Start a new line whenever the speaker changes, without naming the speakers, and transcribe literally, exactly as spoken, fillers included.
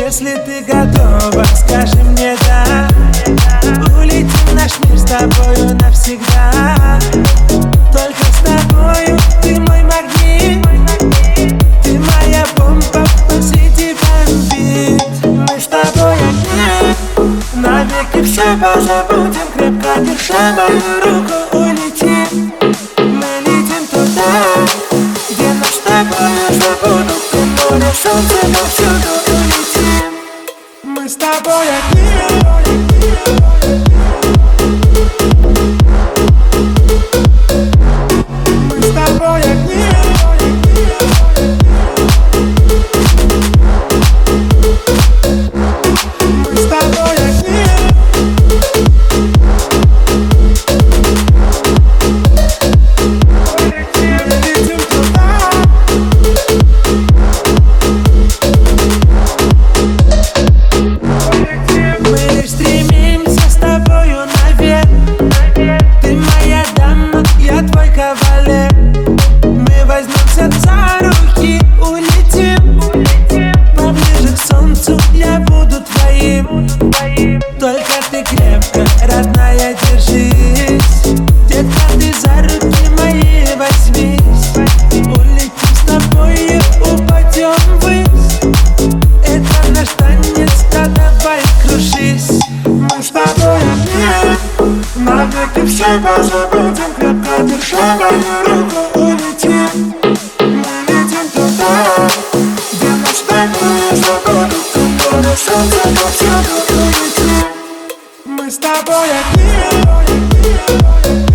Если ты готова, скажи мне да. Улетим наш мир с тобою навсегда. Только с тобою, ты мой магнит. Ты моя бомба, посреди бомбит. Мы с тобой одни, навеки все позабудем. Крепко держа мою руку, улетим. Мы летим туда, где нас с тобою забудут. Ты море, солнце, повсюду улетим. Мы с тобой одни. Мы с тобой одни. Мы с тобой одни. Летим туда. Мы лишь стремимся с тобою наверх. Ты моя дама, я твой кавалер. Мы возьмемся за руки, улетим поближе к солнцу, я буду твоим. Только ты крепко, родная, держись. Детка, ты за руки мои возьмись. Улетим с тобою, упадем ввысь. Это наш танец, да давай кружись. Мы с тобой одни, навеки все позабудем. Крепко держа мою руку, улетим. Мы летим туда, где нас с тобой забудут. Ты море, солнце, повсюду улетим. Мы с тобой одни.